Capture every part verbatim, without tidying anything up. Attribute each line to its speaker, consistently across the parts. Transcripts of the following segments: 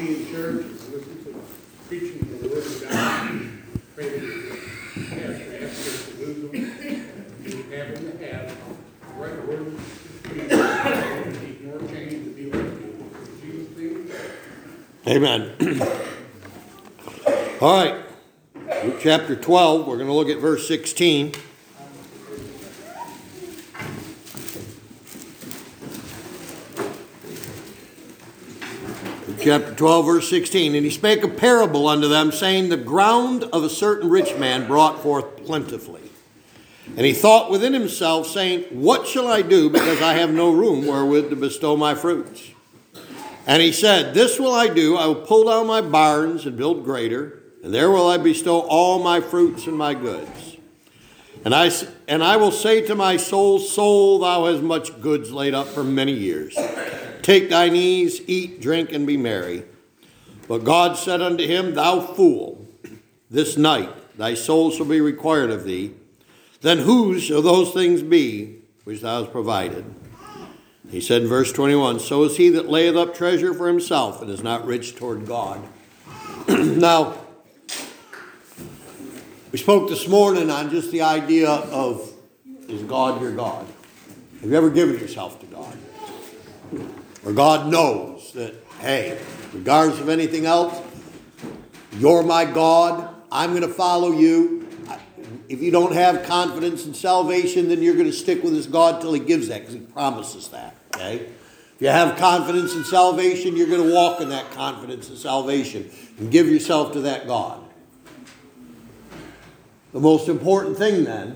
Speaker 1: be in church and listen to preaching of the Word of God. Pray that you pastor asks us to lose them. You have them to have the right word to preach. And need more change to be like you. In Jesus' name.
Speaker 2: Amen. All right. Luke chapter twelve. We're going to look at verse sixteen. Chapter twelve, verse sixteen. And he spake a parable unto them, saying, the ground of a certain rich man brought forth plentifully. And he thought within himself, saying, what shall I do, because I have no room wherewith to bestow my fruits? And he said, this will I do, I will pull down my barns and build greater, and there will I bestow all my fruits and my goods. And I, and I will say to my soul, soul, thou hast much goods laid up for many years. Take thine ease, eat, drink, and be merry. But God said unto him, thou fool, this night thy soul shall be required of thee. Then whose shall those things be which thou hast provided? He said in verse twenty-one, so is he that layeth up treasure for himself and is not rich toward God. Now, we spoke this morning on just the idea of, is God your God? Have you ever given yourself to God? Where God knows that, hey, regardless of anything else, you're my God, I'm going to follow you. If you don't have confidence in salvation, then you're going to stick with this God till he gives that, because he promises that, okay? If you have confidence in salvation, you're going to walk in that confidence in salvation and give yourself to that God. The most important thing then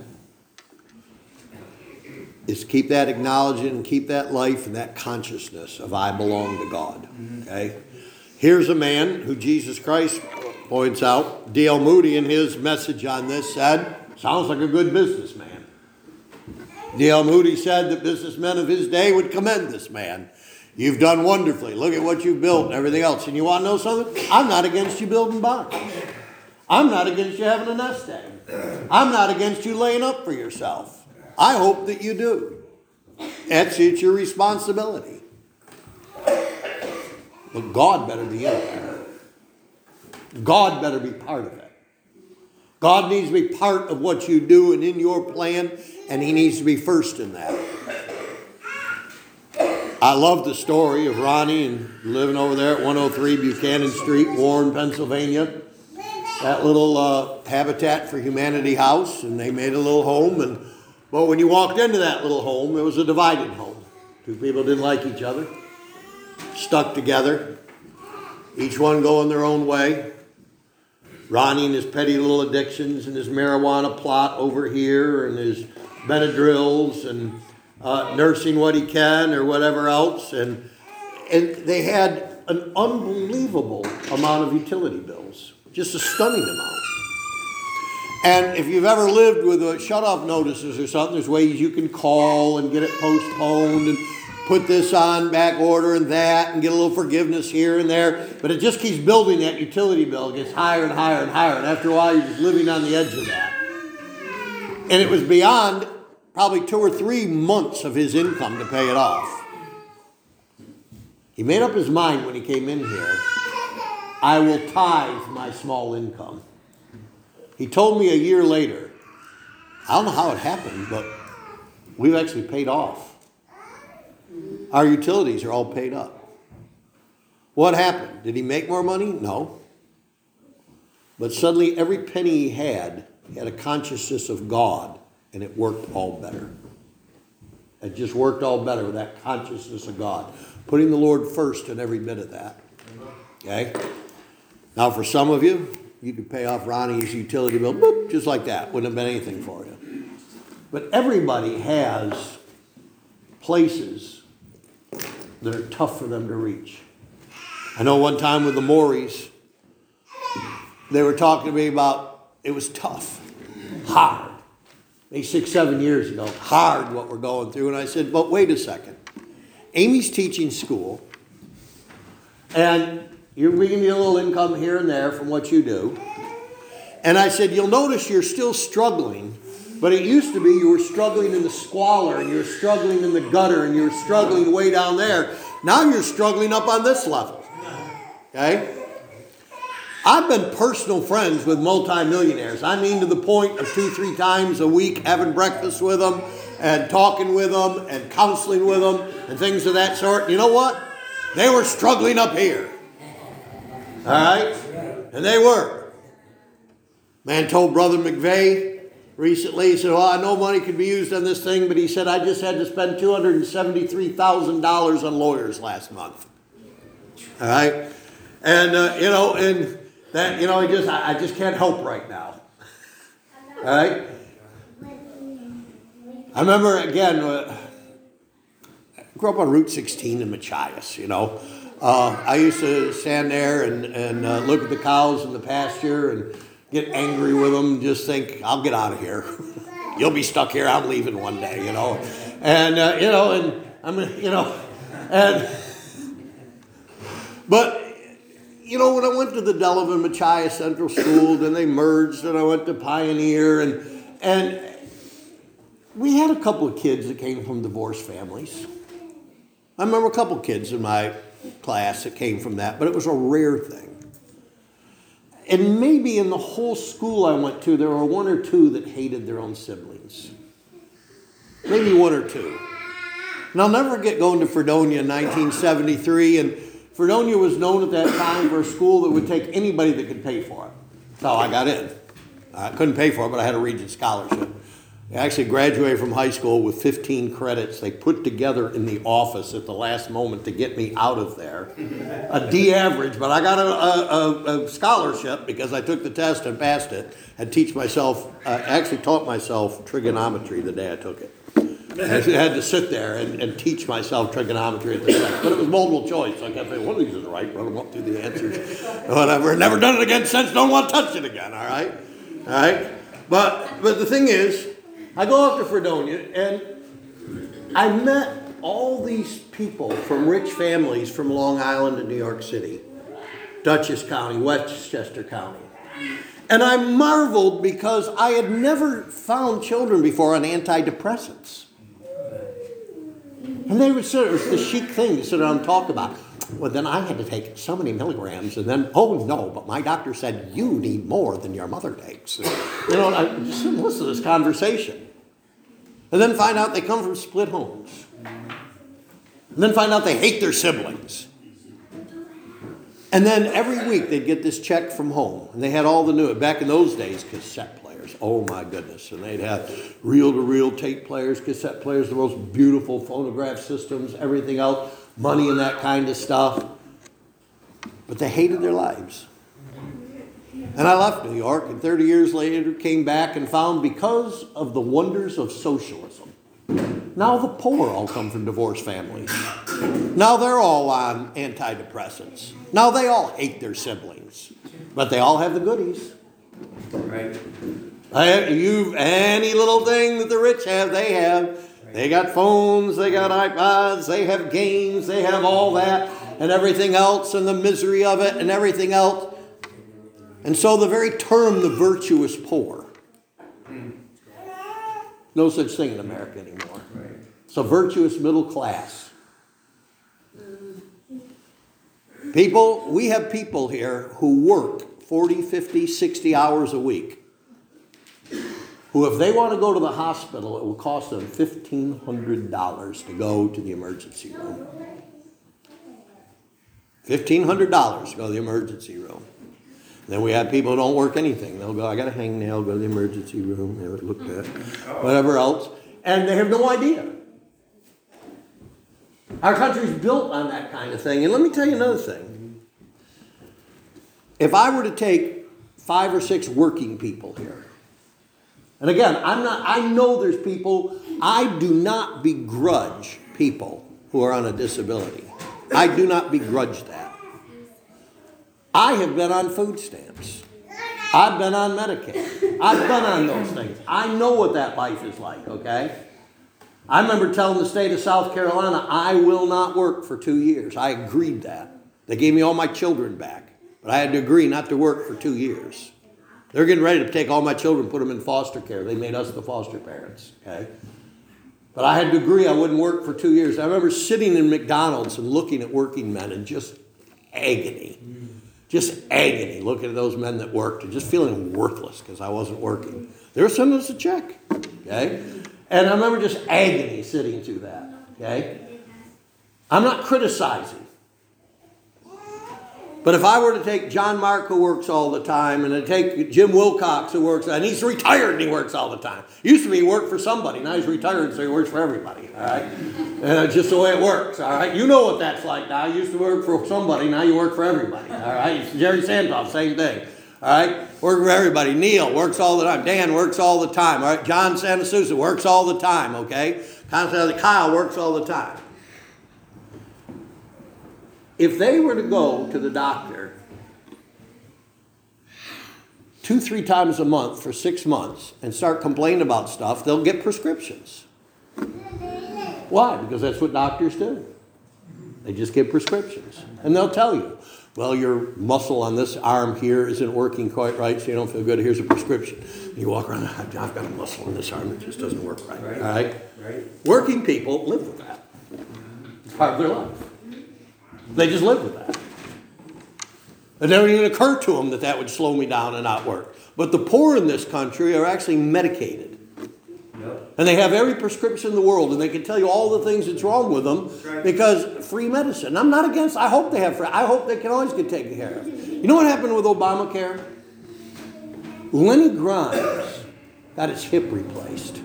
Speaker 2: is keep that acknowledging and keep that life and that consciousness of I belong to God. Okay? Here's a man who Jesus Christ points out. D L Moody in his message on this said, sounds like a good businessman. D L Moody said that businessmen of his day would commend this man. You've done wonderfully. Look at what you've built and everything else. And you want to know something? I'm not against you building barns. I'm not against you having a nest egg. I'm not against you laying up for yourself. I hope that you do. That's it's your responsibility. But God better be in there. God better be part of it. God needs to be part of what you do and in your plan, and he needs to be first in that. I love the story of Ronnie and living over there at one oh three Buchanan Street, Warren, Pennsylvania. That little uh, Habitat for Humanity house, and they made a little home. And well, when you walked into that little home, it was a divided home. Two people didn't like each other, stuck together, each one going their own way. Ronnie and his petty little addictions and his marijuana plot over here and his Benadryls and uh, nursing what he can or whatever else. And, and they had an unbelievable amount of utility bills, just a stunning amount. And if you've ever lived with a shut-off notices or something, there's ways you can call and get it postponed and put this on back order and that and get a little forgiveness here and there. But it just keeps building that utility bill. It gets higher and higher and higher. And after a while, you're just living on the edge of that. And it was beyond probably two or three months of his income to pay it off. He made up his mind when he came in here, I will tithe my small income. He told me a year later, I don't know how it happened, but we've actually paid off. Our utilities are all paid up. What happened? Did he make more money? No. But suddenly every penny he had, he had a consciousness of God, and it worked all better. It just worked all better with that consciousness of God. Putting the Lord first in every bit of that. Okay? Now for some of you, you could pay off Ronnie's utility bill, boop, just like that. Wouldn't have been anything for you. But everybody has places that are tough for them to reach. I know one time with the Morris, they were talking to me about, it was tough, hard. Maybe six, seven years ago, hard what we're going through. And I said, but wait a second. Amy's teaching school, and you're bringing me a little income here and there from what you do. And I said, you'll notice you're still struggling, but it used to be you were struggling in the squalor, and you were struggling in the gutter, and you were struggling way down there. Now you're struggling up on this level. Okay? I've been personal friends with multimillionaires. I mean to the point of two, three times a week having breakfast with them and talking with them and counseling with them and things of that sort. You know what? They were struggling up here. All right? And they were. Man told Brother McVeigh recently, he said, well, I know money could be used on this thing, but he said, I just had to spend two hundred seventy-three thousand dollars on lawyers last month. All right? And, uh, you know, and that, you know, I just, I just can't help right now. All right? I remember, again, uh, I grew up on Route sixteen in Machias, you know. Uh, I used to stand there and, and uh, look at the cows in the pasture and get angry with them and just think, I'll get out of here. You'll be stuck here. I'm leaving one day, you know. And, uh, you know, and I'm, you know, and, but, you know, when I went to the Delavan Machias Central School, then they merged, and I went to Pioneer, and and we had a couple of kids that came from divorced families. I remember a couple of kids in my class that came from that, but it was a rare thing. And maybe in the whole school I went to, there were one or two that hated their own siblings. Maybe one or two. And I'll never forget going to Fredonia in nineteen seventy-three, and Fredonia was known at that time for a school that would take anybody that could pay for it. So I got in. I couldn't pay for it, but I had a Regent scholarship. I actually graduated from high school with fifteen credits they put together in the office at the last moment to get me out of there. A D average, but I got a, a, a scholarship because I took the test and passed it. I teach myself, I uh, actually taught myself trigonometry the day I took it. I had to sit there and, and teach myself trigonometry at the test. But it was multiple choice. So I kept saying, one of these is right, run them up through the answers. Whatever. Never done it again since, don't want to touch it again, all right? All right? But, but the thing is, I go up to Fredonia, and I met all these people from rich families from Long Island and New York City, Dutchess County, Westchester County. And I marveled because I had never found children before on antidepressants. And they would sit, it was the chic thing to sit around and talk about. Well, then I had to take so many milligrams, and then, oh no, but my doctor said you need more than your mother takes. You know, and I just listen to this conversation. And then find out they come from split homes. And then find out they hate their siblings. And then every week they'd get this check from home. And they had all the new, back in those days, cassette players. Oh my goodness. And they'd have reel-to-reel tape players, cassette players, the most beautiful phonograph systems, everything else, money and that kind of stuff. But they hated their lives. And I left New York, and thirty years later came back and found because of the wonders of socialism, now the poor all come from divorced families. Now they're all on antidepressants. Now they all hate their siblings. But they all have the goodies. Right? You, any little thing that the rich have, they have. They got phones, they got iPods, they have games, they have all that and everything else and the misery of it and everything else. And so the very term, the virtuous poor, no such thing in America anymore. It's a virtuous middle class. People, we have people here who work forty, fifty, sixty hours a week, who if they want to go to the hospital, it will cost them fifteen hundred dollars to go to the emergency room. fifteen hundred dollars to go to the emergency room. Then we have people who don't work anything. They'll go, I got a hangnail, go to the emergency room, have it looked at, whatever else. And they have no idea. Our country's built on that kind of thing. And let me tell you another thing. If I were to take five or six working people here, and again, I'm not, I know there's people, I do not begrudge people who are on a disability. I do not begrudge that. I have been on food stamps. I've been on Medicaid. I've been on those things. I know what that life is like, okay? I remember telling the state of South Carolina, I will not work for two years. I agreed that. They gave me all my children back. But I had to agree not to work for two years. They're getting ready to take all my children and put them in foster care. They made us the foster parents, okay? But I had to agree I wouldn't work for two years. I remember sitting in McDonald's and looking at working men in just agony. Just agony looking at those men that worked and just feeling worthless because I wasn't working. They were sending us a check, okay? And I remember just agony sitting through that, okay? I'm not criticizing. But if I were to take John Mark, who works all the time, and to take Jim Wilcox, who works, and he's retired and he works all the time. Used to be he worked for somebody. Now he's retired, so he works for everybody, all right? And it's just the way it works, all right? You know what that's like now. You used to work for somebody. Now you work for everybody, all right? Jerry Sandoff, same thing, all right? Work for everybody. Neil works all the time. Dan works all the time, all right? John Sanasusa works all the time, okay? Kyle works all the time. If they were to go to the doctor two, three times a month for six months and start complaining about stuff, they'll get prescriptions. Why? Because that's what doctors do. They just give prescriptions. And they'll tell you, well, your muscle on this arm here isn't working quite right, so you don't feel good. Here's a prescription. And you walk around, I've got a muscle in this arm that just doesn't work right.
Speaker 3: Right.
Speaker 2: All right?
Speaker 3: Right.
Speaker 2: Working people live with that. It's part of their life. They just live with that. It never even occurred to them that that would slow me down and not work. But the poor in this country are actually medicated.
Speaker 3: Yep.
Speaker 2: And they have every prescription in the world, and they can tell you all the things that's wrong with them
Speaker 3: Right.
Speaker 2: because free medicine. I'm not against, I hope they have free, I hope they can always get taken care of. You know what happened with Obamacare? Lenny Grimes got his hip replaced.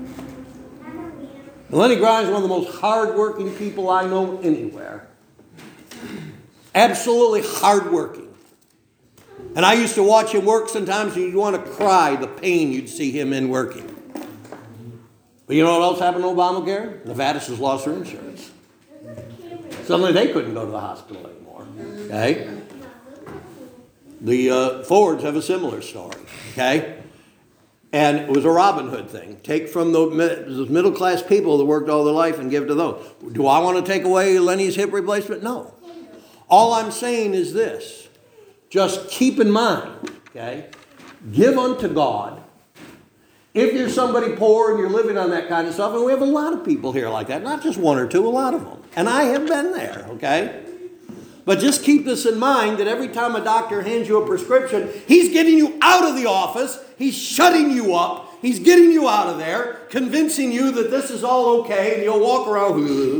Speaker 2: And Lenny Grimes is one of the most hardworking people I know anywhere. Absolutely hardworking. And I used to watch him work sometimes and you'd want to cry the pain you'd see him in working. But you know what else happened to Obamacare? Nevada's has lost their insurance. Suddenly they couldn't go to the hospital anymore. Okay? The uh, Fords have a similar story. Okay? And it was a Robin Hood thing. Take from the middle class people that worked all their life and give to those. Do I want to take away Lenny's hip replacement? No. All I'm saying is this. Just keep in mind, okay? Give unto God. If you're somebody poor and you're living on that kind of stuff, and we have a lot of people here like that, not just one or two, a lot of them. And I have been there, okay? But just keep this in mind that every time a doctor hands you a prescription, he's getting you out of the office, he's shutting you up, he's getting you out of there, convincing you that this is all okay, and you'll walk around,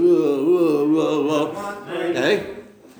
Speaker 2: okay?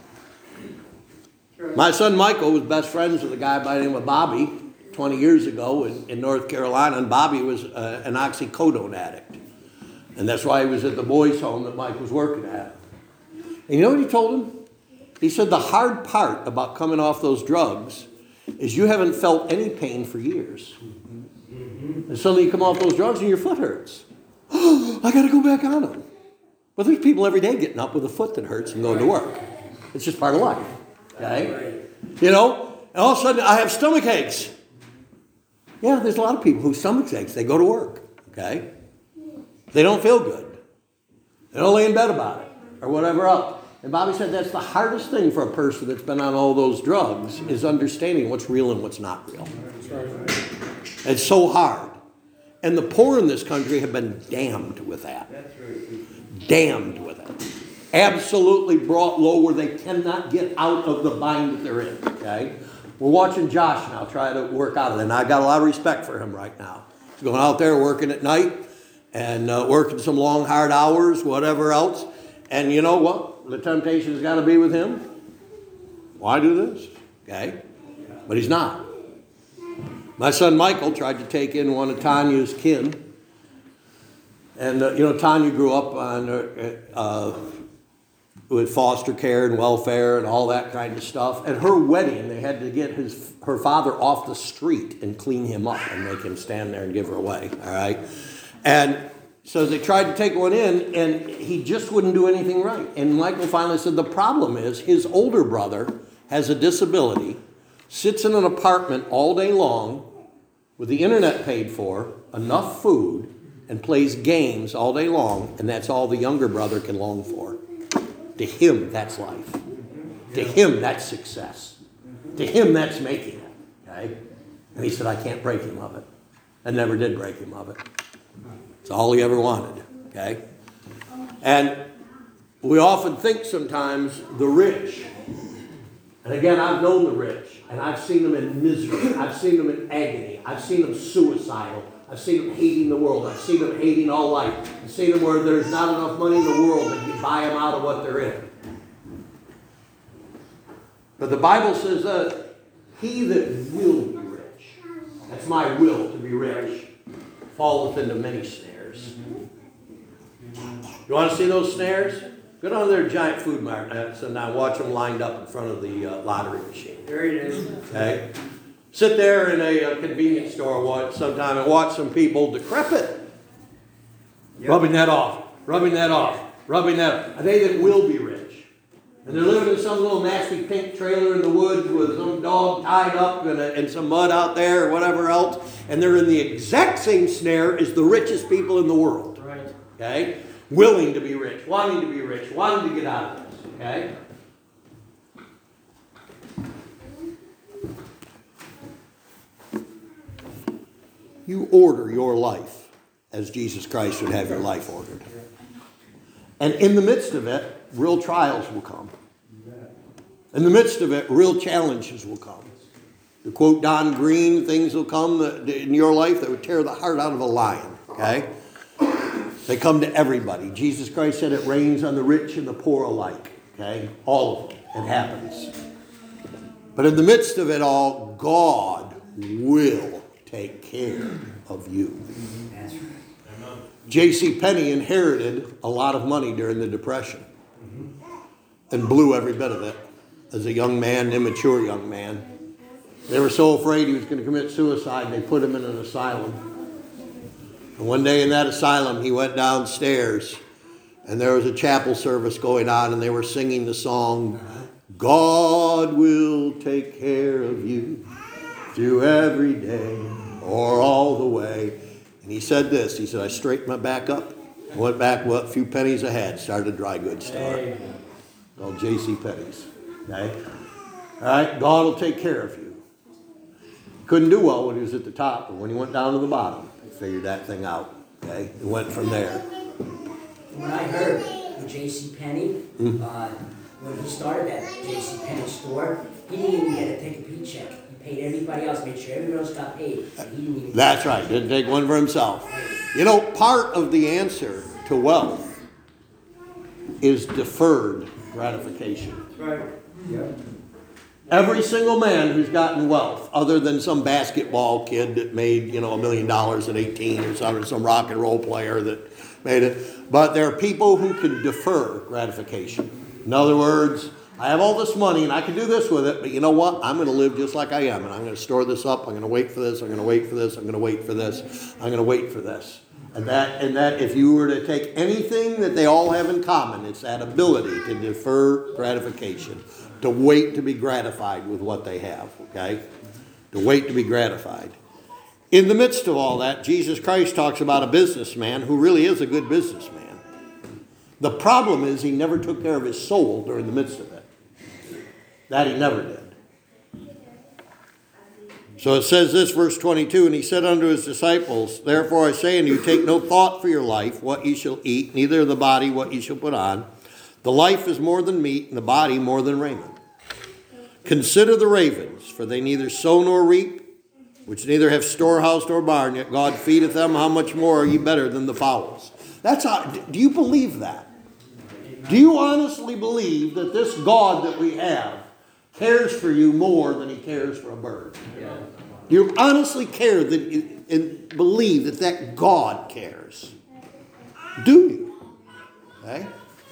Speaker 2: My son Michael was best friends with a guy by the name of Bobby twenty years ago in, in North Carolina, and Bobby was uh, an oxycodone addict. And that's why he was at the boys' home that Mike was working at. And you know what he told him? He said the hard part about coming off those drugs is you haven't felt any pain for years. And suddenly you come off those drugs and your foot hurts. Oh, I got to go back on them. But there's people every day getting up with a foot that hurts and going to work. It's just part of life. Okay? You know, and all of a sudden I have stomach aches. Yeah, there's a lot of people whose stomach aches. They go to work. Okay? They don't feel good. They don't lay in bed about it or whatever else. And Bobby said that's the hardest thing for a person that's been on all those drugs is understanding what's real and what's not real. It's so hard. And the poor in this country have been damned with that. Damned with it. Absolutely brought low where they cannot get out of the bind that they're in. Okay? We're watching Josh now try to work out of it. And I've got a lot of respect for him right now. He's going out there working at night and uh, working some long, hard hours, whatever else. And you know what? The temptation's got to be with him. Why do this? Okay? But he's not. My son Michael tried to take in one of Tanya's kin. And, uh, you know, Tanya grew up on uh, uh, with foster care and welfare and all that kind of stuff. At her wedding, they had to get his her father off the street and clean him up and make him stand there and give her away. All right? And so they tried to take one in, and he just wouldn't do anything right. And Michael finally said, the problem is his older brother has a disability, sits in an apartment all day long with the internet paid for, enough food, and plays games all day long, and that's all the younger brother can long for. To him, that's life. To him, that's success. To him, that's making it. Okay? And he said, I can't break him of it. I never did break him of it. It's all he ever wanted, okay? And we often think sometimes the rich And again, I've known the rich, and I've seen them in misery. I've seen them in agony. I've seen them suicidal. I've seen them hating the world. I've seen them hating all life. I've seen them where there's not enough money in the world that you buy them out of what they're in. But the Bible says, uh, he that will be rich, that's my will to be rich, falleth into many snares. You want to see those snares? Go down to their giant food markets and now watch them lined up in front of the uh, lottery machine.
Speaker 3: There it is.
Speaker 2: Okay? Sit there in a, a convenience store watch, sometime and watch some people decrepit. Yep. Rubbing that off, rubbing that off, rubbing that off. Are they that will be rich? And they're living in some little nasty pink trailer in the woods with some dog tied up and, a, and some mud out there or whatever else. And they're in the exact same snare as the richest people in the world.
Speaker 3: Right.
Speaker 2: Okay? Willing to be rich, wanting to be rich, wanting to get out of this. Okay? You order your life as Jesus Christ would have your life ordered. And in the midst of it, real trials will come. In the midst of it, real challenges will come. To quote Don Green, things will come that, in your life that would tear the heart out of a lion. Okay? They come to everybody. Jesus Christ said it rains on the rich and the poor alike. Okay? All of them. It happens. But in the midst of it all, God will take care of you.
Speaker 3: That's right.
Speaker 2: J C Penney inherited a lot of money during the Depression and blew every bit of it as a young man, an immature young man. They were so afraid he was going to commit suicide, they put him in an asylum. And one day in that asylum, he went downstairs, and there was a chapel service going on, and they were singing the song, God will take care of you through every day or all the way. And he said this, he said, I straightened my back up, went back what few pennies I had, started a dry goods store called J C Penney's. Okay? All right, God will take care of you. Couldn't do well when he was at the top, but when he went down to the bottom, he figured that thing out. Okay? It went from there.
Speaker 3: When I heard of J C Penney,
Speaker 2: Mm-hmm.
Speaker 3: uh, when he started that J C Penney store, he didn't even get to take a paycheck. He paid everybody else, made sure everyone else got paid. And he didn't even
Speaker 2: That's right. Didn't take one for himself. You know, part of the answer to wealth is deferred gratification.
Speaker 3: Right. Yep.
Speaker 2: Every single man who's gotten wealth, other than some basketball kid that made, you know, a million dollars at eighteen or some, some rock and roll player that made it. But there are people who can defer gratification. In other words, I have all this money and I can do this with it, but you know what? I'm going to live just like I am, and I'm going to store this up. I'm going to wait for this. I'm going to wait for this. I'm going to wait for this. I'm going to wait for this. And that, and that, if you were to take anything that they all have in common, it's that ability to defer gratification, to wait to be gratified with what they have. Okay, to wait to be gratified. In the midst of all that, Jesus Christ talks about a businessman who really is a good businessman. The problem is he never took care of his soul during the midst of it. That he never did. So it says this, verse twenty-two, and he said unto his disciples, therefore I say unto you, take no thought for your life, what ye shall eat, neither the body what ye shall put on. The life is more than meat, and the body more than raiment. Consider the ravens, for they neither sow nor reap, which neither have storehouse nor barn, yet God feedeth them. How much more are ye better than the fowls? That's how, do you believe that? Do you honestly believe that this God that we have cares for you more than he cares for a bird?
Speaker 3: Yeah.
Speaker 2: Do you honestly care that you, and believe that that God cares? Do you? Okay?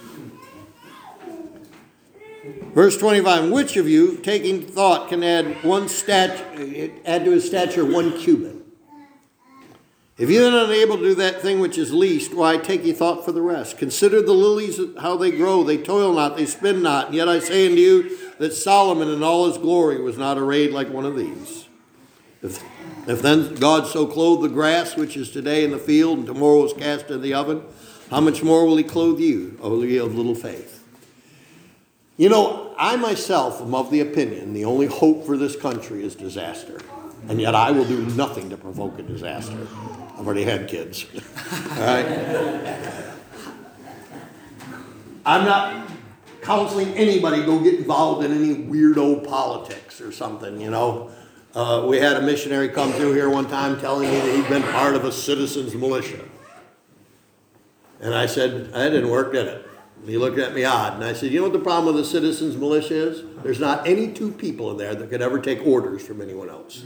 Speaker 2: Verse twenty-five, which of you, taking thought, can add one stat, add to his stature one cubit? If you are not able to do that thing which is least, why take ye thought for the rest? Consider the lilies, how they grow. They toil not, they spin not. And yet I say unto you that Solomon in all his glory was not arrayed like one of these. If, if then God so clothed the grass which is today in the field and tomorrow is cast into the oven, how much more will he clothe you, O ye of little faith? You know, I myself am of the opinion the only hope for this country is disaster. And yet I will do nothing to provoke a disaster. I've already had kids. All right? I'm not, counseling anybody to go get involved in any weirdo politics or something, you know. Uh, we had a missionary come through here one time telling me that he'd been part of a citizens militia. And I said, that didn't work, did it? And he looked at me odd. And I said, you know what the problem with the citizens militia is? There's not any two people in there that could ever take orders from anyone else.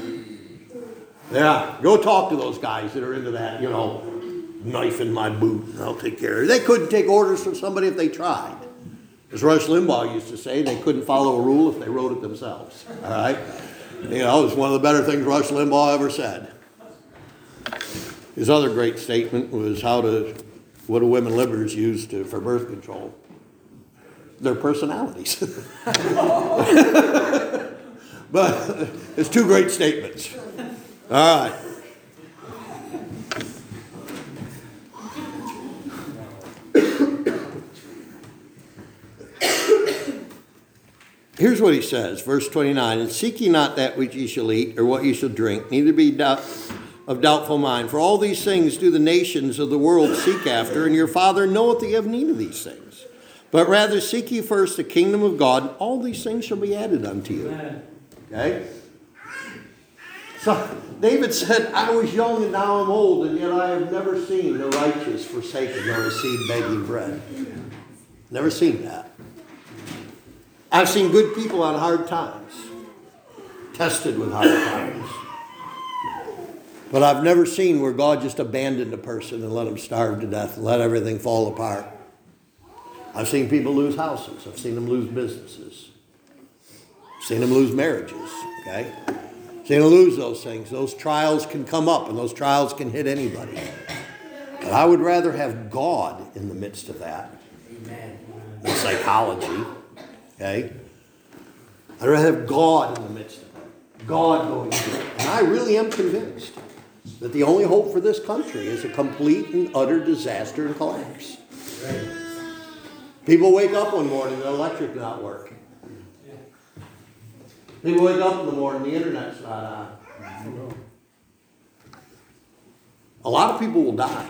Speaker 2: Yeah, go talk to those guys that are into that, you know, knife in my boot, and I'll take care of it. They couldn't take orders from somebody if they tried. As Rush Limbaugh used to say, they couldn't follow a rule if they wrote it themselves. All right? You know, it's one of the better things Rush Limbaugh ever said. His other great statement was how to, what do women livers use to, for birth control? Their personalities. But it's two great statements. All right. Here's what he says, verse twenty-nine, and seek ye not that which ye shall eat, or what ye shall drink, neither be doubt, of doubtful mind. For all these things do the nations of the world seek after, and your Father knoweth that ye have need of these things. But rather seek ye first the kingdom of God, and all these things shall be added unto you. Okay? So David said, I was young and now I'm old, and yet I have never seen the righteous forsaken, nor a seed begging bread. Never seen that. I've seen good people on hard times, tested with hard times. But I've never seen where God just abandoned a person and let them starve to death and let everything fall apart. I've seen people lose houses. I've seen them lose businesses. I've seen them lose marriages, okay? I've seen them lose those things. Those trials can come up, and those trials can hit anybody. But I would rather have God in the midst of that than psychology. Okay? I'd rather have God in the midst of it. God going through it. And I really am convinced that the only hope for this country is a complete and utter disaster and collapse. Right. People wake up one morning, the electric not working. People wake up in the morning, the internet's not on. A lot of people will die.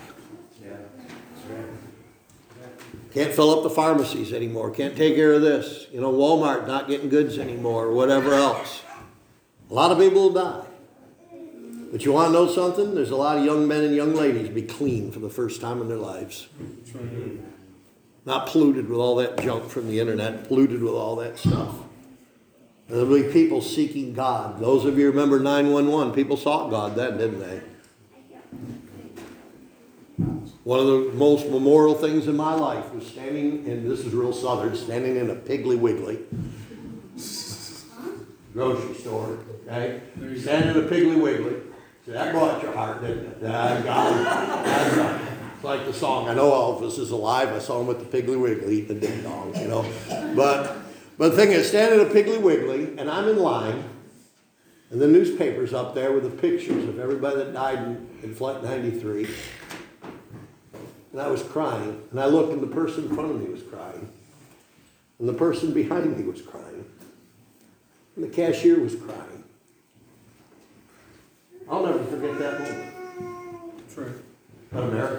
Speaker 2: Can't fill up the pharmacies anymore. Can't take care of this. You know, Walmart not getting goods anymore or whatever else. A lot of people will die. But you want to know something? There's a lot of young men and young ladies be clean for the first time in their lives. Not polluted with all that junk from the internet, polluted with all that stuff. And there'll be people seeking God. Those of you remember nine one one, people sought God then, didn't they? One of the most memorial things in my life was standing, and this is real southern, standing in a Piggly Wiggly grocery store, okay? Standing in a Piggly Wiggly. So that brought your heart, didn't it? I got it. I got it. It's like the song, I know Elvis is alive. I saw him at the Piggly Wiggly eating a ding dong, you know. But, but the thing is, standing in a Piggly Wiggly, and I'm in line, and the newspaper's up there with the pictures of everybody that died in, in Flight ninety-three. And I was crying, and I looked, and the person in front of me was crying. And the person behind me was crying. And the cashier was crying. I'll never forget that moment.
Speaker 1: That's right.
Speaker 2: But America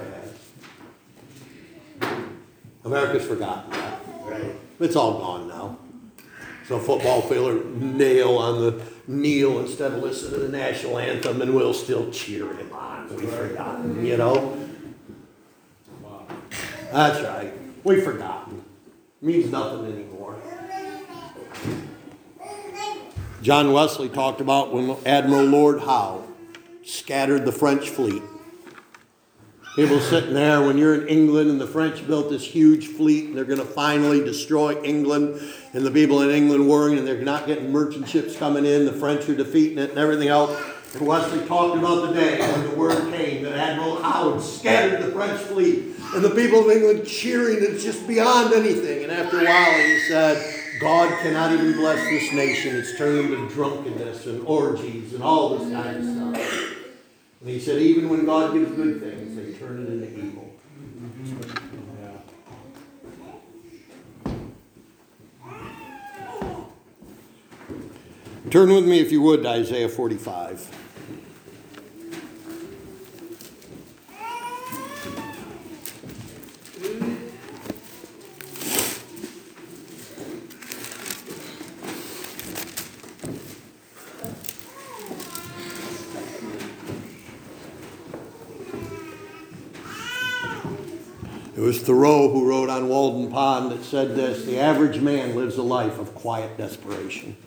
Speaker 2: has. America's forgotten that. Right. It's all gone now. So football field or nail on the kneel instead of listen to the national anthem, and we'll still cheer him on. We've forgotten, you know. That's right. We've forgotten. It means nothing anymore. John Wesley talked about when Admiral Lord Howe scattered the French fleet. People sitting there when you're in England and the French built this huge fleet and they're going to finally destroy England, and the people in England worrying and they're not getting merchant ships coming in, the French are defeating it and everything else. And Wesley talked about the day when the word came that Admiral Howe had scattered the French fleet, and the people of England cheering, it's just beyond anything. And after a while he said, God cannot even bless this nation. It's turned into drunkenness and orgies and all this kind of stuff. And he said, even when God gives good things, they turn it into evil. Turn with me, if you would, to Isaiah forty-five. was Thoreau who wrote on Walden Pond that said this: the average man lives a life of quiet desperation.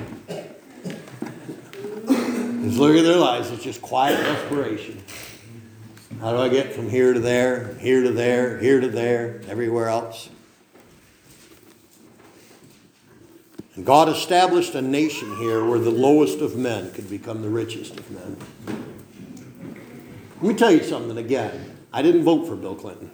Speaker 2: Just look at their lives, it's just quiet desperation. How do I get from here to there, here to there, here to there, everywhere else? And God established a nation here where the lowest of men could become the richest of men. Let me tell you something again. I didn't vote for Bill Clinton.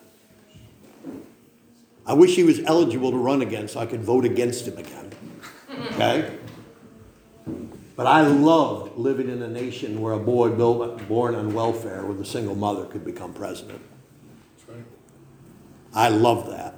Speaker 2: I wish he was eligible to run again so I could vote against him again. Okay? But I loved living in a nation where a boy built, born on welfare with a single mother could become president.
Speaker 1: That's right.
Speaker 2: I love that.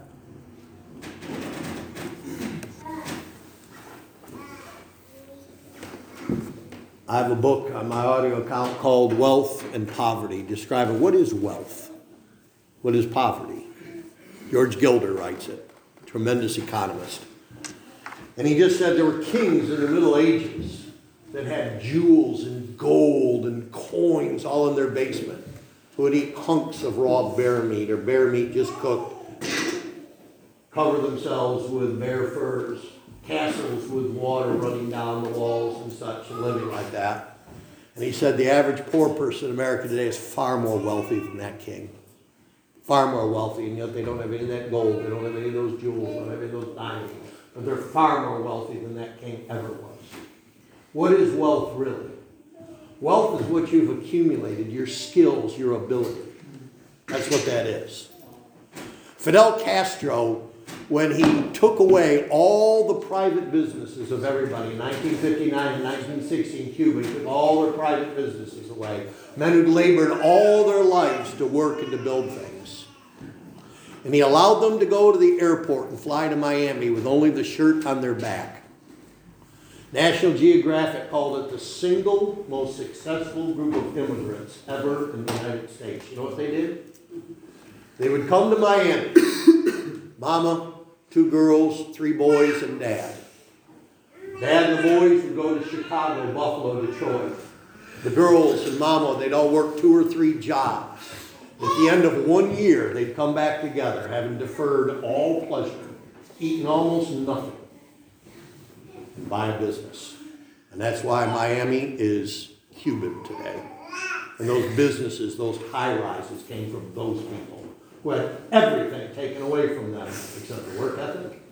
Speaker 2: I have a book on my audio account called Wealth and Poverty, describing what is wealth, what is poverty. George Gilder writes it, tremendous economist. And he just said there were kings in the Middle Ages that had jewels and gold and coins all in their basement, who would eat hunks of raw bear meat or bear meat just cooked, cover themselves with bear furs, castles with water running down the walls and such, and living like that. And he said the average poor person in America today is far more wealthy than that king. Far more wealthy, and yet they don't have any of that gold, they don't have any of those jewels, they don't have any of those diamonds. But they're far more wealthy than that king ever was. What is wealth really? Wealth is what you've accumulated, your skills, your ability. That's what that is. Fidel Castro, when he took away all the private businesses of everybody in nineteen fifty-nine and nineteen sixty in Cuba, he took all their private businesses away. Men who'd labored all their lives to work and to build things. And he allowed them to go to the airport and fly to Miami with only the shirt on their back. National Geographic called it the single most successful group of immigrants ever in the United States. You know what they did? They would come to Miami. Mama, two girls, three boys, and dad. Dad and the boys would go to Chicago, Buffalo, Detroit. The girls and mama, they'd all work two or three jobs. At the end of one year, they'd come back together, having deferred all pleasure, eaten almost nothing, and buy a business. And that's why Miami is Cuban today. And those businesses, those high-rises came from those people who had everything taken away from them except the work ethic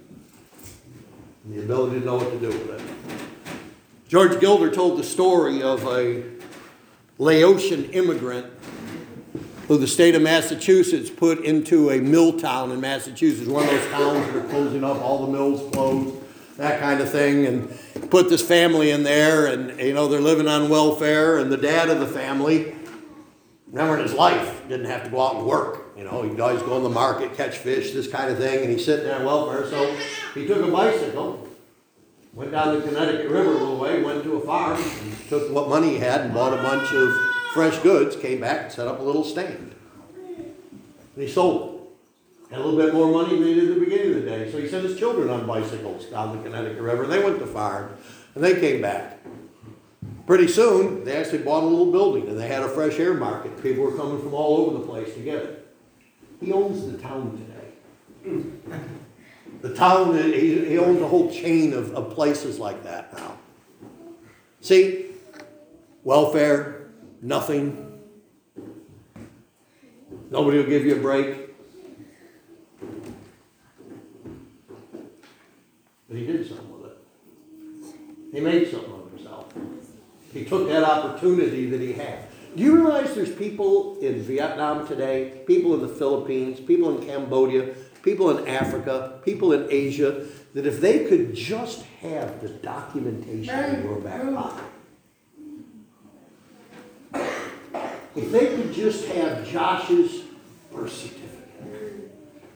Speaker 2: and the ability to know what to do with it. George Gilder told the story of a Laotian immigrant who the state of Massachusetts put into a mill town in Massachusetts, one of those towns that are closing up, all the mills closed, that kind of thing, and put this family in there, and you know they're living on welfare, and the dad of the family, never in his life, didn't have to go out and work. You know, he'd always go in the market, catch fish, this kind of thing, and he's sitting there on welfare, so he took a bicycle, went down the Connecticut River a little way, went to a farm, and took what money he had and bought a bunch of fresh goods, came back and set up a little stand. And he sold it. Had a little bit more money than he did at the beginning of the day. So he sent his children on bicycles down the Connecticut River, and they went to farm, and they came back. Pretty soon, they actually bought a little building, and they had a fresh air market. People were coming from all over the place to get it. He owns the town today. The town, he, he owns a whole chain of, of places like that now. See, welfare, nothing. Nobody will give you a break. But he did something with it. He made something of himself. He took that opportunity that he had. Do you realize there's people in Vietnam today, people in the Philippines, people in Cambodia, people in Africa, people in Asia, that if they could just have the documentation in your back pocket, if they could just have Josh's birth certificate,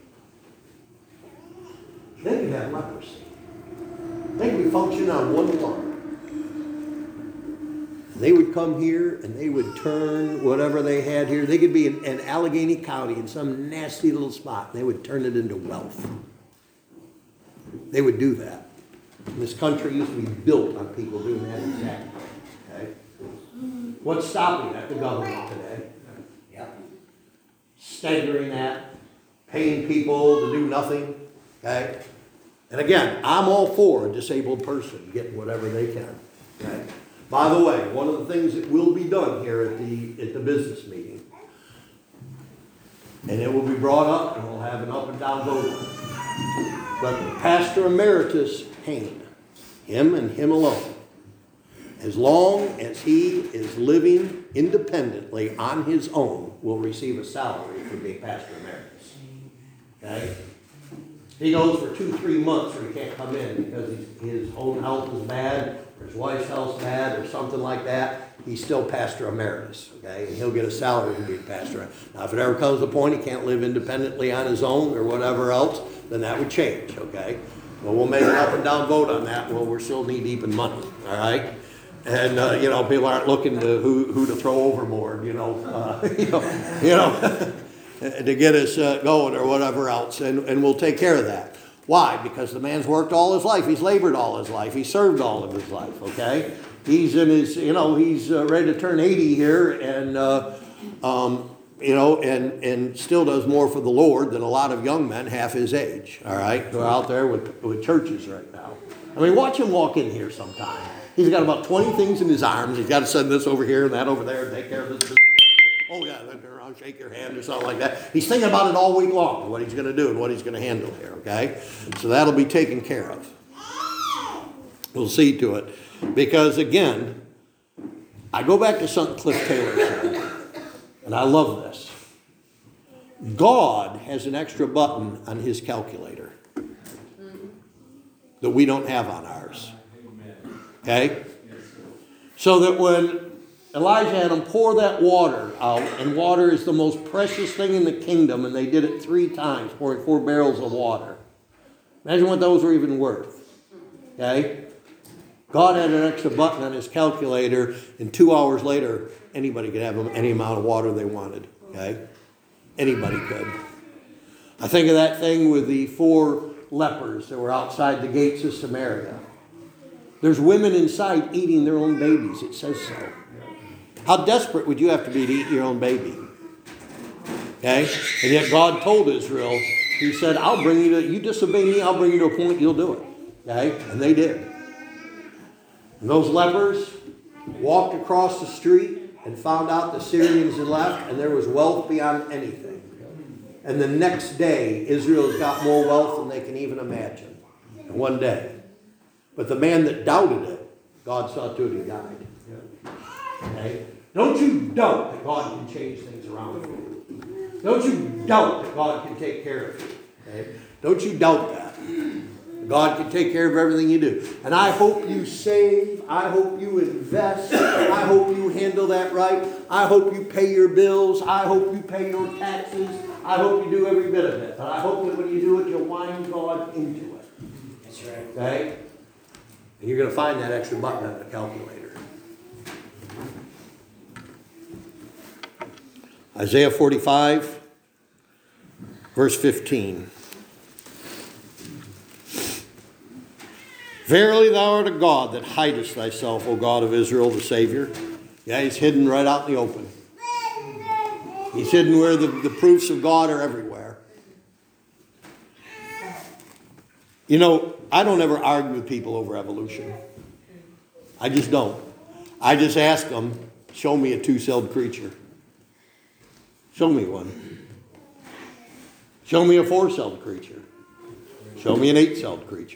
Speaker 2: they could have leprosy. They could be functioning on one lung. They would come here and they would turn whatever they had here. They could be in, in Allegheny County in some nasty little spot. And they would turn it into wealth. They would do that. And this country used to be built on people doing that exactly. Okay? What's stopping that? The government today.
Speaker 3: Yep.
Speaker 2: Staggering that, paying people to do nothing, okay? And again, I'm all for a disabled person getting whatever they can, okay? By the way, one of the things that will be done here at the, at the business meeting, and it will be brought up, and we'll have an up and down vote on it. But Pastor Emeritus Payne, him and him alone, as long as he is living independently on his own, will receive a salary for being Pastor Emeritus. Okay? He goes for two, three months where he can't come in because he's, his own health is bad, or his wife's health's bad, or something like that. He's still Pastor Emeritus, okay? And he'll get a salary for being pastor. Now, if it ever comes to the point he can't live independently on his own or whatever else, then that would change, okay? Well, we'll make an up and down vote on that. Well, we're still knee deep in money, all right? And, uh, you know, people aren't looking to who, who to throw overboard, you know, uh, you know, you know to get us uh, going or whatever else. And, and we'll take care of that. Why? Because the man's worked all his life. He's labored all his life. He served all of his life, okay? He's in his, you know, he's uh, ready to turn eighty here and, uh, um, you know, and, and still does more for the Lord than a lot of young men half his age, all right, who are out there with, with churches right now. I mean, watch him walk in here sometime. He's got about twenty things in his arms. He's got to send this over here and that over there and take care of this business. Oh, yeah, then turn around, shake your hand or something like that. He's thinking about it all week long, what he's going to do and what he's going to handle here, okay? So that'll be taken care of. We'll see to it. Because, again, I go back to something Cliff Taylor said, and I love this. God has an extra button on his calculator that we don't have on ours. Okay? So that when Elijah had them pour that water out, and water is the most precious thing in the kingdom, and they did it three times, pouring four barrels of water. Imagine what those were even worth. Okay? God had an extra button on his calculator, and two hours later, anybody could have any amount of water they wanted. Okay? Anybody could. I think of that thing with the four lepers that were outside the gates of Samaria. There's women inside eating their own babies. It says so. How desperate would you have to be to eat your own baby? Okay? And yet God told Israel, he said, I'll bring you to, you disobey me, I'll bring you to a point you'll do it. Okay? And they did. And those lepers walked across the street and found out the Syrians had left, and there was wealth beyond anything. And the next day, Israel's got more wealth than they can even imagine. In one day. But the man that doubted it, God saw to it and died. Okay? Don't you doubt that God can change things around for you. Don't you doubt that God can take care of you. Okay? Don't you doubt that. God can take care of everything you do. And I hope you save. I hope you invest. I hope you handle that right. I hope you pay your bills. I hope you pay your taxes. I hope you do every bit of it. But I hope that when you do it, you'll wind God into it.
Speaker 3: That's right.
Speaker 2: Okay? And you're going to find that extra button on the calculator. Isaiah forty-five, verse fifteen. Verily thou art a God that hidest thyself, O God of Israel, the Savior. Yeah, he's hidden right out in the open. He's hidden where the, the proofs of God are everywhere. You know, I don't ever argue with people over evolution. I just don't. I just ask them, show me a two-celled creature. Show me one. Show me a four-celled creature. Show me an eight-celled creature.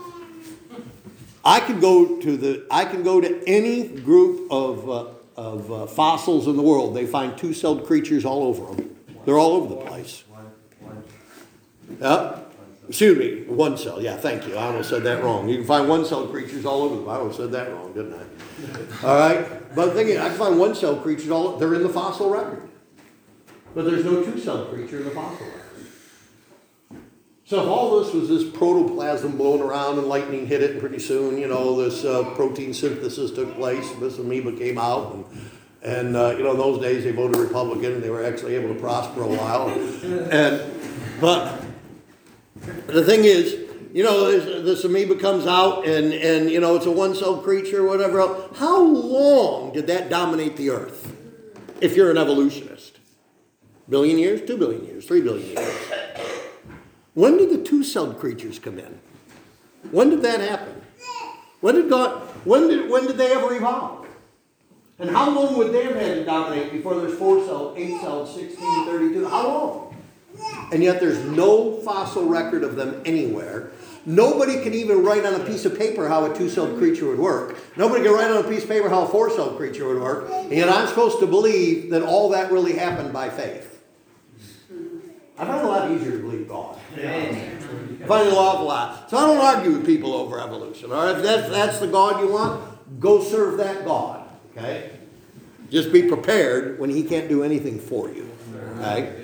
Speaker 2: I can go to the. I can go to any group of uh, of uh, fossils in the world. They find two-celled creatures all over them. They're all over the place. Yeah. Excuse me, one cell. Yeah, thank you. I almost said that wrong. You can find one-celled creatures all over them. I almost said that wrong, didn't I? All right. But the thing is, I can find one-celled creatures all. They're in the fossil record. But there's no two-celled creature in the fossil record. So if all this was this protoplasm blown around and lightning hit it, and pretty soon, you know, this uh, protein synthesis took place, this amoeba came out, and, and uh, you know, in those days they voted Republican, and they were actually able to prosper a while. And but the thing is, you know, this, this amoeba comes out, and, and, you know, it's a one-celled creature or whatever else. How long did that dominate the earth, if you're an evolutionist? Billion years, two billion years, three billion years. When did the two-celled creatures come in? When did that happen? When did God, when did, when did they ever evolve? And how long would they have had to dominate before there's four-celled, eight-celled, sixteen, thirty-two? How long? And yet there's no fossil record of them anywhere. Nobody can even write on a piece of paper how a two-celled creature would work. Nobody can write on a piece of paper how a four-celled creature would work. And yet I'm supposed to believe that all that really happened by faith. I find it a lot easier to believe God. I find it an awful lot. So I don't argue with people over evolution. All right? If that's, that's the God you want, go serve that God. Okay? Just be prepared when he can't do anything for you. Okay?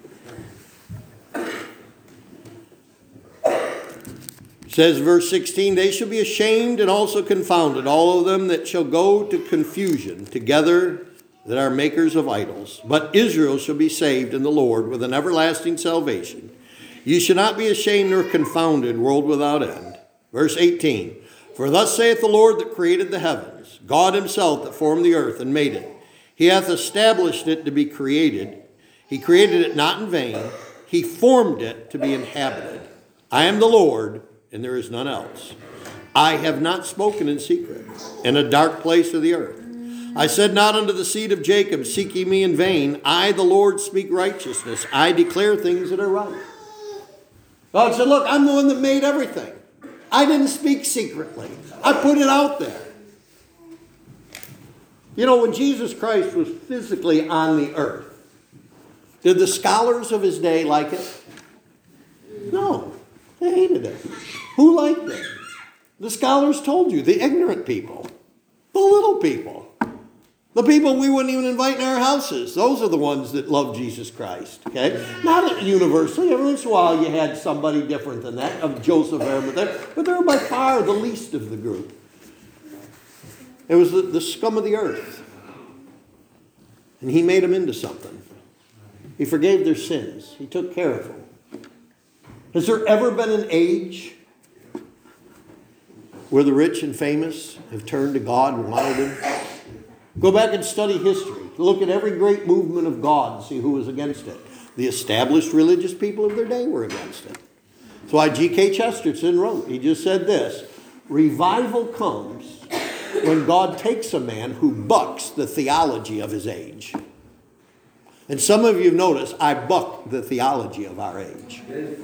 Speaker 2: Says verse sixteen, they shall be ashamed and also confounded, all of them that shall go to confusion together that are makers of idols. But Israel shall be saved in the Lord with an everlasting salvation. You shall not be ashamed nor confounded, world without end. Verse eighteen, for thus saith the Lord that created the heavens, God himself that formed the earth and made it. He hath established it to be created. He created it not in vain. He formed it to be inhabited. I am the Lord, and there is none else. I have not spoken in secret, in a dark place of the earth. I said not unto the seed of Jacob, seek ye me in vain. I, the Lord, speak righteousness. I declare things that are right. God said, look, I'm the one that made everything. I didn't speak secretly. I put it out there. You know, when Jesus Christ was physically on the earth, did the scholars of his day like it? No, they hated it. Who liked it? The scholars told you, the ignorant people, the little people, the people we wouldn't even invite in our houses. Those are the ones that love Jesus Christ. Okay, not universally. Every once in a while you had somebody different than that, of Joseph Arimathea, but they were by far the least of the group. It was the, the scum of the earth, and he made them into something. He forgave their sins. He took care of them. Has there ever been an age where the rich and famous have turned to God and wanted him? Go back and study history. Look at every great movement of God and see who was against it. The established religious people of their day were against it. That's why G K Chesterton wrote. He just said this, revival comes when God takes a man who bucks the theology of his age. And some of you have noticed, I buck the theology of our age.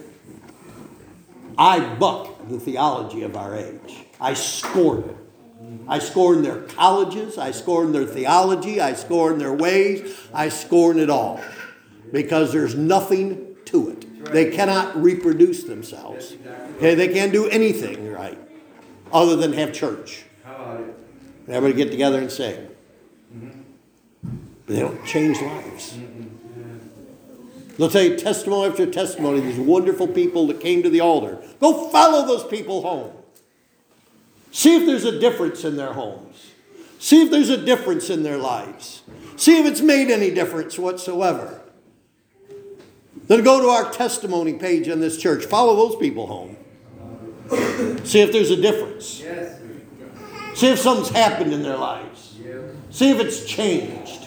Speaker 2: I buck the theology of our age. I scorn it. I scorn their colleges. I scorn their theology. I scorn their ways. I scorn it all. Because there's nothing to it. They cannot reproduce themselves. Okay, they can't do anything right other than have church. Everybody get together and sing. But they don't change lives. They'll tell you testimony after testimony, these wonderful people that came to the altar. Go follow those people home. See if there's a difference in their homes. See if there's a difference in their lives. See if it's made any difference whatsoever. Then go to our testimony page on this church. Follow those people home. See if there's a difference. Yes. See if something's happened in their lives. Yes. See if it's changed.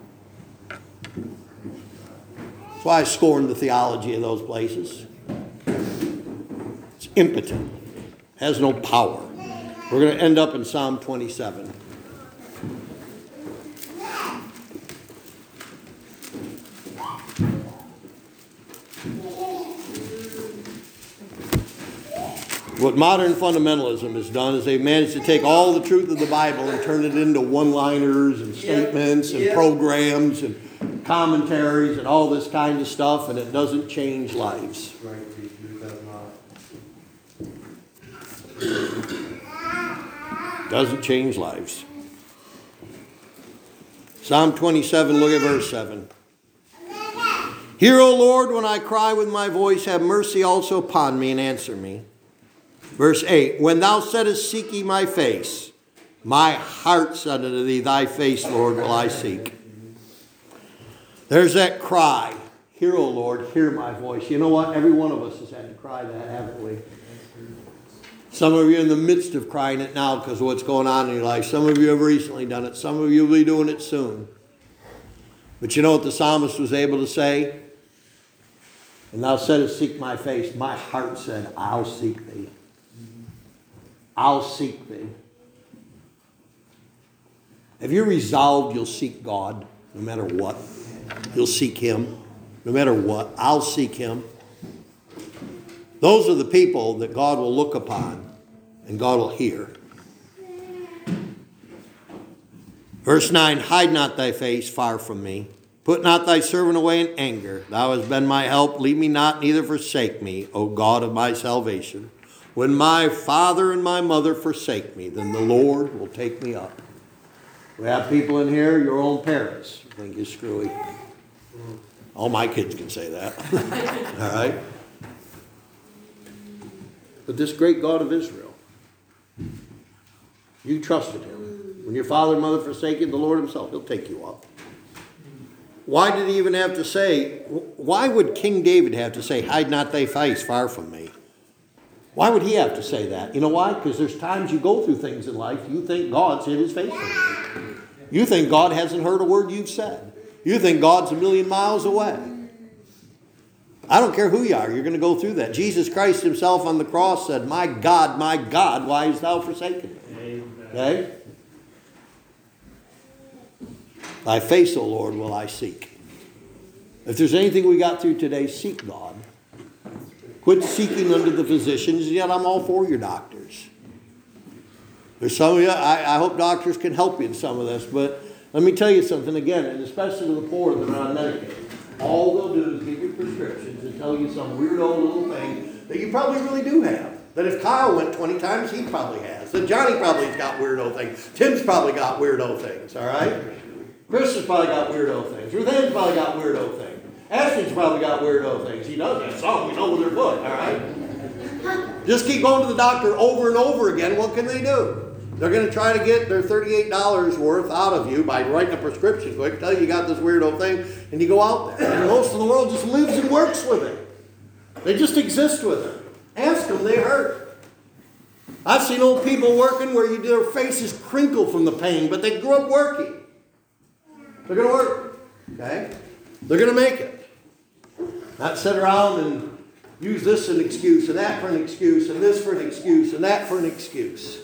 Speaker 2: That's why I scorn the theology of those places. It's impotent. Has no power. We're going to end up in Psalm twenty-seven. What modern fundamentalism has done is they've managed to take all the truth of the Bible and turn it into one-liners and statements and programs and commentaries and all this kind of stuff, and it doesn't change lives.
Speaker 4: Right, it does not.
Speaker 2: Doesn't change lives. Psalm twenty-seven, look at verse seven. Hear, O Lord, when I cry with my voice, have mercy also upon me and answer me. Verse eight, when thou saidst, seek ye my face, my heart said unto thee, thy face, Lord, will I seek. There's that cry. Hear, O Lord, hear my voice. You know what? Every one of us has had to cry that, haven't we? Some of you are in the midst of crying it now because of what's going on in your life. Some of you have recently done it. Some of you will be doing it soon. But you know what the psalmist was able to say? And thou saidst, seek my face. My heart said, I'll seek thee. I'll seek thee. Have you resolved you'll seek God no matter what? You'll seek him no matter what. I'll seek him. Those are the people that God will look upon and God will hear. Verse nine, hide not thy face far from me. Put not thy servant away in anger. Thou hast been my help. Leave me not, neither forsake me, O God of my salvation. When my father and my mother forsake me, then the Lord will take me up. We have people in here, your own parents, think you're screwy. All my kids can say that. All right? But this great God of Israel, you trusted him. When your father and mother forsake you, the Lord himself, he'll take you up. Why did he even have to say, why would King David have to say, hide not thy face far from me? Why would he have to say that? You know why? Because there's times you go through things in life, you think God's hid his face from you. You think God hasn't heard a word you've said. You think God's a million miles away. I don't care who you are, you're going to go through that. Jesus Christ himself on the cross said, my God, my God, why hast thou forsaken me? Okay? Thy face, O Lord, will I seek. If there's anything we got through today, seek God. Quit seeking unto the physicians, yet I'm all for your doctors. There's some of you, I, I hope doctors can help you in some of this, but let me tell you something again, and especially to the poor that are on Medicaid. All they'll do is give you prescriptions and tell you some weirdo little thing that you probably really do have. That if Kyle went twenty times, he probably has. That Johnny probably's got weirdo things. Tim's probably got weirdo things, all right? Chris has probably got weirdo things. Ruth Ann's probably got weirdo things. Ashley's probably got weirdo things. He does have some, we know with her foot, all right? Just keep going to the doctor over and over again. What can they do? They're going to try to get their thirty-eight dollars worth out of you by writing a prescription quick, tell you you got this weirdo thing, and you go out there. And most of the world just lives and works with it. They just exist with it. Ask them, they hurt. I've seen old people working where you, their faces crinkle from the pain, but they grew up working. They're going to work. Okay? They're going to make it. Not sit around and use this as an excuse, and that for an excuse, and this for an excuse, and that for an excuse.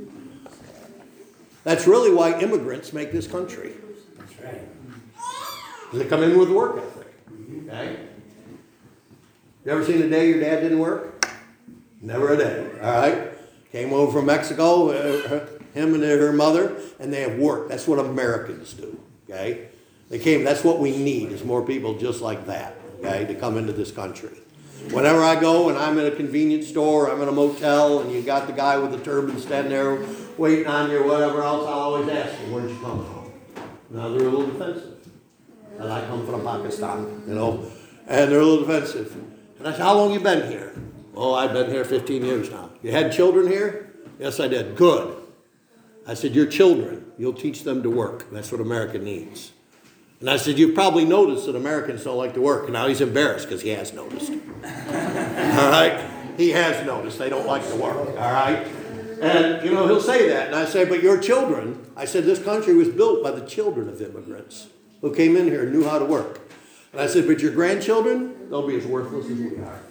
Speaker 2: That's really why immigrants make this country.
Speaker 3: That's right.
Speaker 2: They come in with work ethic. Okay? You ever seen a day your dad didn't work? Never a day. All right? Came over from Mexico, uh, him and her mother, and they have work. That's what Americans do. Okay? They came, that's what we need, is more people just like that, okay, to come into this country. Whenever I go and I'm at a convenience store, I'm in a motel, and you got the guy with the turban standing there waiting on you or whatever else, I'll always ask them, where'd you come from? Now they're a little defensive. And I come from Pakistan, you know, and they're a little defensive. And I said, how long you been here? Oh, I've been here fifteen years now. You had children here? Yes, I did. Good. I said, your children, you'll teach them to work. That's what America needs. And I said, you've probably noticed that Americans don't like to work. And now he's embarrassed because he has noticed. All right? He has noticed they don't like to work. All right? And, you know, he'll say that. And I say, but your children, I said, this country was built by the children of immigrants who came in here and knew how to work. And I said, but your grandchildren, they'll be as worthless as we are.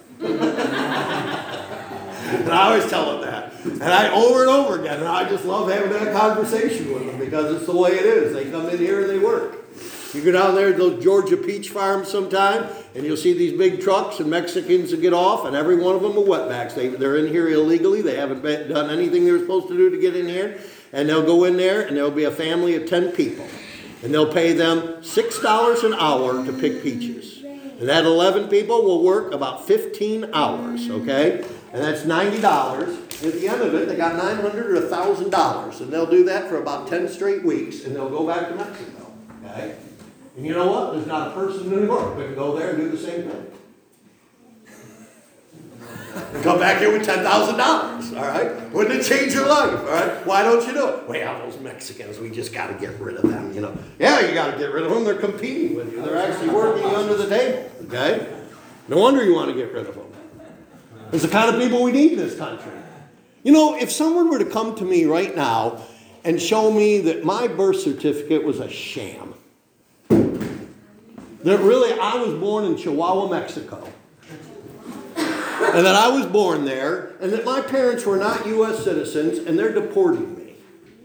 Speaker 2: And I always tell them that. And I, over and over again, and I just love having that conversation with them because it's the way it is. They come in here and they work. You go down there to those Georgia peach farms sometime, and you'll see these big trucks and Mexicans that get off, and every one of them are wetbacks. They, they're in here illegally. They haven't been, done anything they were supposed to do to get in here. And they'll go in there, and there'll be a family of ten people. And they'll pay them six dollars an hour to pick peaches. And that eleven people will work about fifteen hours, okay? And that's ninety dollars. At the end of it, they got nine hundred dollars or one thousand dollars. And they'll do that for about ten straight weeks, and they'll go back to Mexico, okay? And you know what? There's not a person in New York that can go there and do the same thing. And come back here with ten thousand dollars, all right? Wouldn't it change your life, all right? Why don't you do it? Well, those Mexicans, we just got to get rid of them, you know. Yeah, you got to get rid of them. They're competing with you. They're actually working under the table, okay? No wonder you want to get rid of them. It's the kind of people we need in this country. You know, if someone were to come to me right now and show me that my birth certificate was a sham, that really I was born in Chihuahua, Mexico, and that I was born there, and that my parents were not U S citizens, and they're deporting me,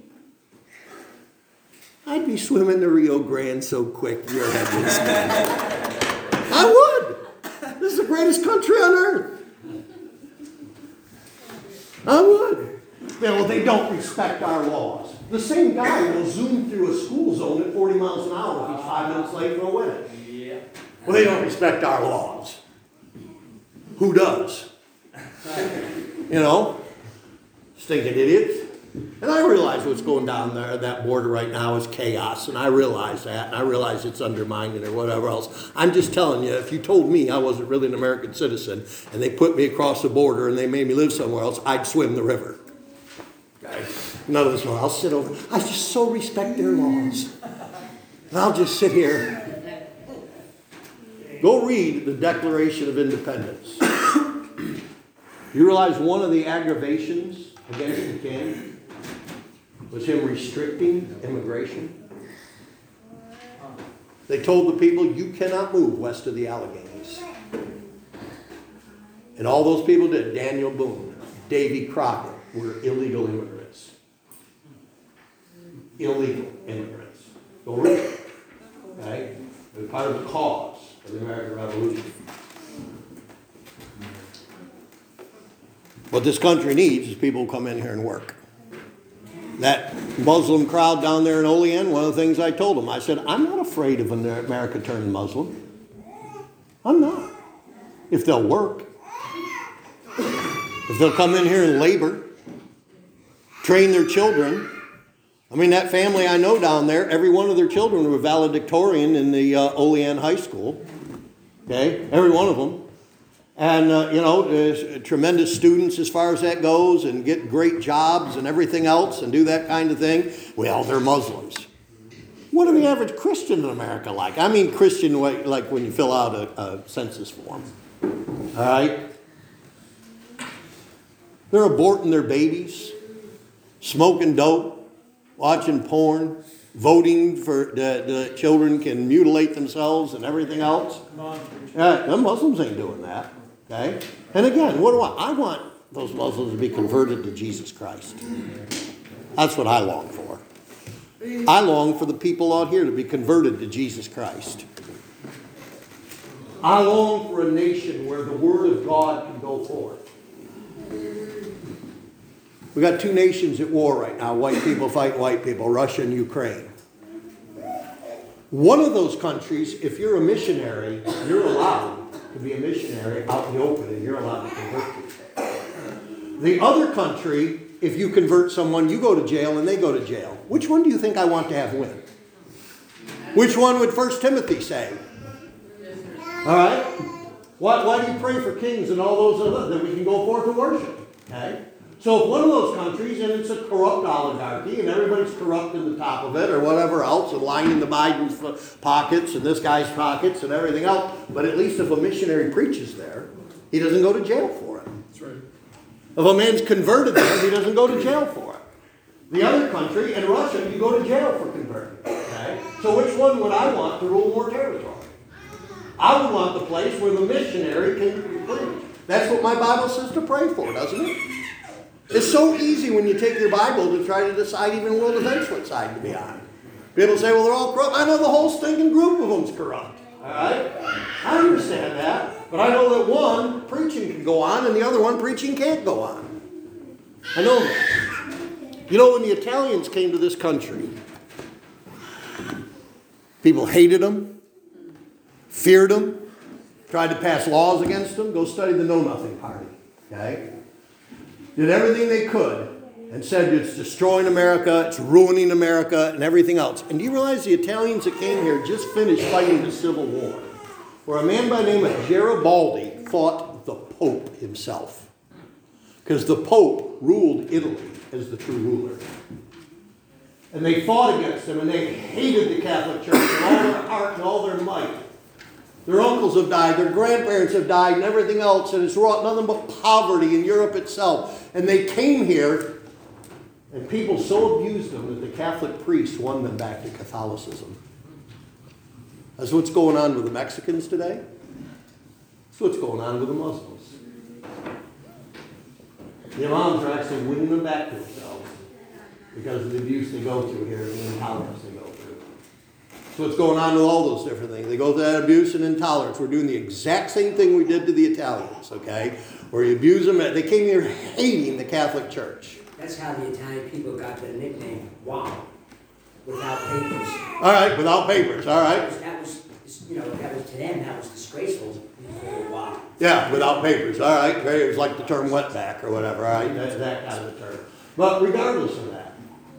Speaker 2: I'd be swimming the Rio Grande so quick your head would spin. I would. This is the greatest country on earth. I would. Yeah, well, they don't respect our laws. The same guy will zoom through a school zone at forty miles an hour if he's five minutes late for a wedding.
Speaker 3: Yeah.
Speaker 2: Well, they don't respect our laws. Who does? You know? Stinking idiots. And I realize what's going down there at that border right now is chaos, and I realize that, and I realize it's undermining or whatever else. I'm just telling you, if you told me I wasn't really an American citizen, and they put me across the border and they made me live somewhere else, I'd swim the river. Okay? None of this will. I'll sit over. I just so respect their laws. And I'll just sit here. Go read the Declaration of Independence. You realize one of the aggravations against the king was him restricting immigration? They told the people, you cannot move west of the Alleghenies. And all those people did. Daniel Boone, Davy Crockett were illegal immigrants. Illegal immigrants. Go read it. Okay? They're part of the cause of the American Revolution. What this country needs is people who come in here and work. That Muslim crowd down there in Olean, one of the things I told them, I said, I'm not afraid of America turning Muslim. I'm not. If they'll work. If they'll come in here and labor. Train their children. I mean, that family I know down there, every one of their children were valedictorian in the uh, Olean High School. Okay? Every one of them. And, uh, you know, uh, tremendous students as far as that goes and get great jobs and everything else and do that kind of thing. Well, they're Muslims. What are the average Christian in America like? I mean Christian like when you fill out a, a census form. All right? They're aborting their babies, smoking dope, watching porn, voting for the, the children can mutilate themselves and everything else. Yeah, the Muslims ain't doing that. Okay? And again, what do I? I want those Muslims to be converted to Jesus Christ. That's what I long for. I long for the people out here to be converted to Jesus Christ. I long for a nation where the Word of God can go forth. We got two nations at war right now. White people fight white people, Russia and Ukraine. One of those countries, if you're a missionary, you're allowed to be a missionary out in the open, and you're allowed to convert people. The other country, if you convert someone, you go to jail and they go to jail. Which one do you think I want to have win? Which one would First Timothy say? All right? Why, why do you pray for kings and all those other, that we can go forth and worship? Okay? So if one of those countries, and it's a corrupt oligarchy, and everybody's corrupt in the top of it, or whatever else, and lining the Biden's pockets, and this guy's pockets, and everything else, but at least if a missionary preaches there, he doesn't go to jail for it.
Speaker 1: That's right.
Speaker 2: If a man's converted there, he doesn't go to jail for it. The other country, in Russia, you go to jail for converting. Okay? So which one would I want to rule more territory? I would want the place where the missionary can preach. That's what my Bible says to pray for, doesn't it? It's so easy when you take your Bible to try to decide even world events what side to be on. People say, well, they're all corrupt. I know the whole stinking group of them's corrupt. All right? I understand that. But I know that one, preaching can go on, and the other one, preaching can't go on. I know that. You know, when the Italians came to this country, people hated them, feared them, tried to pass laws against them. Go study the Know Nothing Party. Okay? Did everything they could and said it's destroying America, it's ruining America, and everything else. And do you realize the Italians that came here just finished fighting the Civil War, where a man by the name of Garibaldi fought the Pope himself. Because the Pope ruled Italy as the true ruler. And they fought against him, and they hated the Catholic Church with all their heart and all their might. Their uncles have died, their grandparents have died, and everything else, and it's wrought nothing but poverty in Europe itself. And they came here, and people so abused them that the Catholic priests won them back to Catholicism. That's what's going on with the Mexicans today. That's what's going on with the Muslims. The imams are actually winning them back to themselves because of the abuse they go through here and the intolerance they go through. So what's going on with all those different things? They go through that abuse and intolerance. We're doing the exact same thing we did to the Italians, okay? Where you abuse them. They came here hating the Catholic Church.
Speaker 3: That's how the Italian people got the nickname Wow, without papers.
Speaker 2: All right, without papers, all
Speaker 3: That
Speaker 2: right.
Speaker 3: was, that was, you know, that was to them, that was disgraceful. Wow.
Speaker 2: Yeah, without papers, all right. Great. It was like the term wetback or whatever, all right? That's that kind of a term. But regardless of that,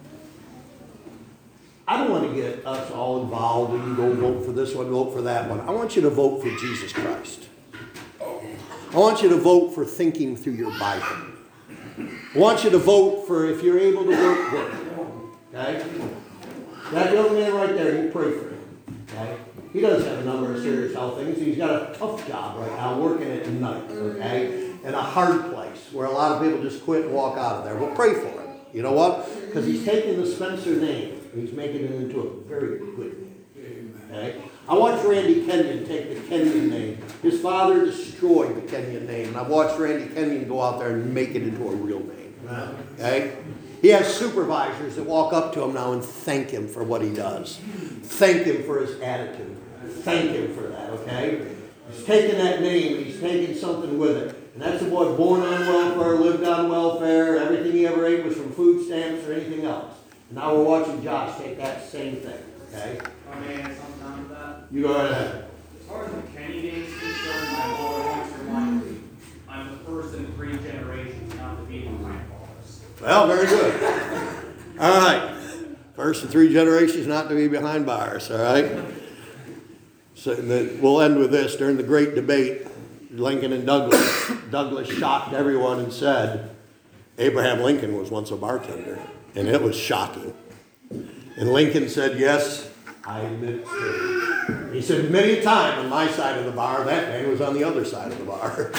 Speaker 2: I don't want to get us all involved and you go vote for this one, vote for that one. I want you to vote for Jesus Christ. I want you to vote for thinking through your Bible. I want you to vote for if you're able to work, work. Okay? That young man right there, you pray for him. Okay? He does have a number of serious health things. He's got a tough job right now, working at night, okay? In a hard place where a lot of people just quit and walk out of there. But pray for him. You know what? Because he's taking the Spencer name. He's making it into a very good name. Okay? I watched Randy Kenyon take the Kenyon name. His father destroyed the Kenyon name. And I've watched Randy Kenyon go out there and make it into a real name. Okay? He has supervisors that walk up to him now and thank him for what he does. Thank him for his attitude. Thank him for that, okay? He's taking that name, he's taking something with it. And that's a boy born on welfare, lived on welfare, everything he ever ate was from food stamps or anything else. And now we're watching Josh take that same thing, okay?
Speaker 5: I may add something on that.
Speaker 2: You go right ahead.
Speaker 5: As far as the Kenny Day is concerned, my mother wants to remind me, I'm the first in three generations not to be in my bars.
Speaker 2: Well, very good. All right. First in three generations not to be behind bars, all right? So the, we'll end with this. During the great debate, Lincoln and Douglas, Douglas shocked everyone and said, Abraham Lincoln was once a bartender. And it was shocking. And Lincoln said, yes, I admit it's true. He said, many a time on my side of the bar, that man was on the other side of the bar.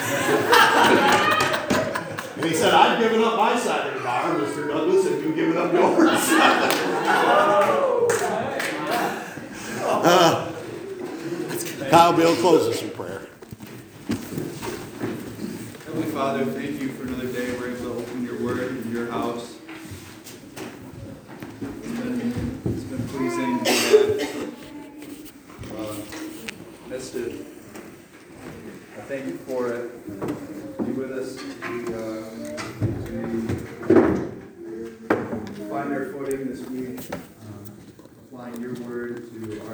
Speaker 2: And he said, I've given up my side of the bar, Mister Douglas, and you've given up yours. uh, Kyle Bill closes in prayer.
Speaker 6: Heavenly Father, thank you for another day we're able to open your word in your house. It's been, it's been pleasing to do that. Uh, missed it. I thank you for it. Be with us we, uh, to find our footing this week, um, applying your word to